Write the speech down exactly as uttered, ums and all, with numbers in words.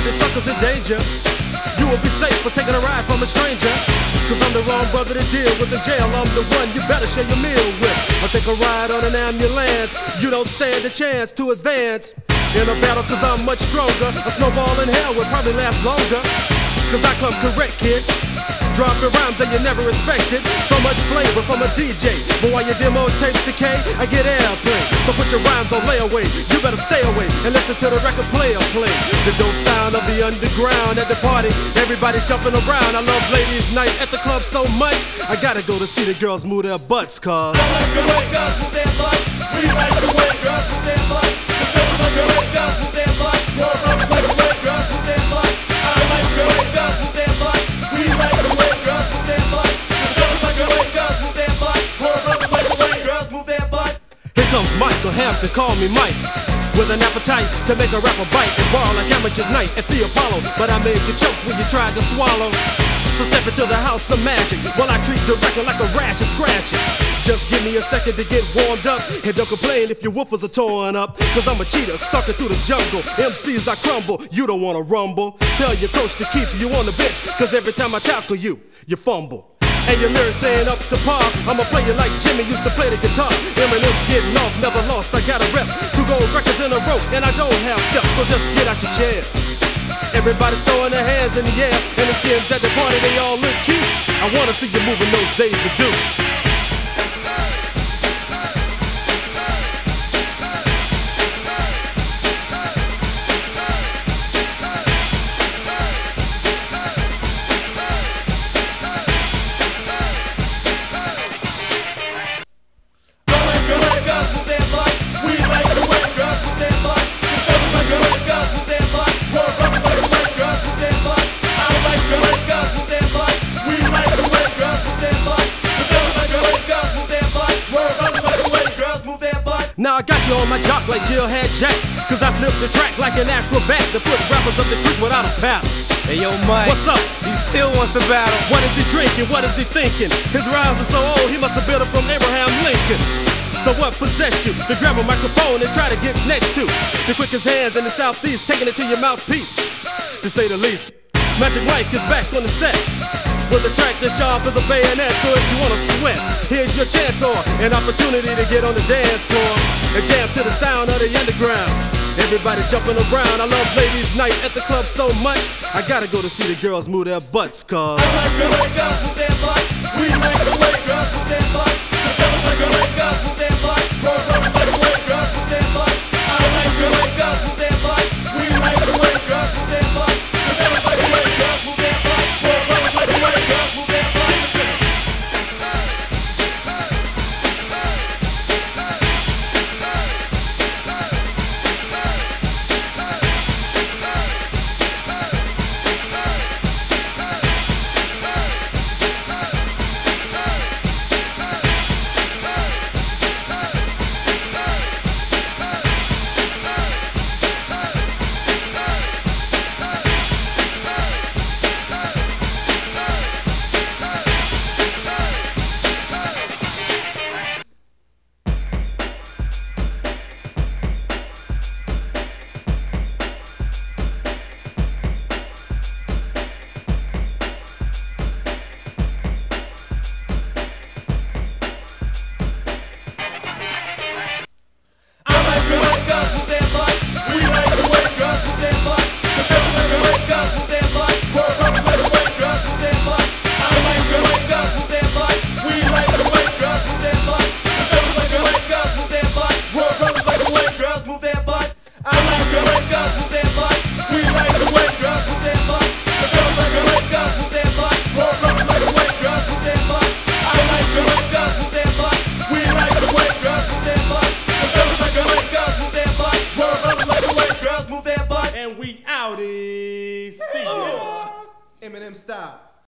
baby suckers in danger. You will be safe for taking a ride from a stranger. Cause I'm the wrong brother to deal with in jail. I'm the one you better share your meal with. I'll take a ride on an ambulance. You don't stand a chance to advance in a battle cause I'm much stronger. A snowball in hell will probably last longer. Cause I come correct, kid. Dropping rhymes that you never expected. So much flavor from a D J. But while your demo tapes decay, I get airplay. So put your rhymes on layaway. You better stay away and listen to the record player play. The dope sound of the underground at the party. Everybody's jumping around. I love ladies' night at the club so much. I gotta go to see the girls move their butts, cause I like the way girls move their butts. We like the way girls move their butts. The fellas like the way girls move their butts. More brothers like the way girls move their butts. I like the way girls move their butts. We like the way girls move their butts. The fellas like the way girls move their butts. More brothers like the way girls move their butts. here comes Michael Hampton, call me Mike. With an appetite to make a rapper bite and ball like amateurs night at the Apollo. But I made you choke when you tried to swallow. So step into the house of magic while I treat the record like a rash and scratch it. Just give me a second to get warmed up. And don't complain if your woofers are torn up. Cause I'm a cheetah, stalking through the jungle. M Cs I crumble, you don't wanna rumble. Tell your coach to keep you on the bench. Cause every time I tackle you, you fumble. And your lyrics ain't up to par. I'ma play you like Jimmy used to play the guitar. Eminem's getting off, never lost, I got a rep. Two gold records in a row, and I don't have steps. So just get out your chair. Everybody's throwing their hands in the air. And the skins at the party, they all look cute. I wanna see you moving those days of deuce. Now I got you on my jock like Jill had Jack. Cause I flipped the track like an acrobat to put rappers up the creek without a paddle. Hey yo Mike, what's up? He still wants to battle. What is he drinking? What is he thinking? His rhymes are so old, he must have built it from Abraham Lincoln. So what possessed you to grab a microphone and try to get next to the quickest hands in the southeast, taking it to your mouthpiece, to say the least. Magic Mike is back on the set with a track that's sharp as a bayonet. So if you wanna sweat, here's your chance or an opportunity to get on the dance floor and jam to the sound of the underground. Everybody jumping around. I love ladies' night at the club so much. I gotta go to see the girls move their butts, cause I like the way girls move their butts. We like the way girls move their butts. The fellas like the way girls move their butts. More brothers like the way girls move their butts. I like the way girls move their butts. We like the way girls move their butts. The fellas like the way girls move their butts. More brothers like the way girls move their butts. Eminem style.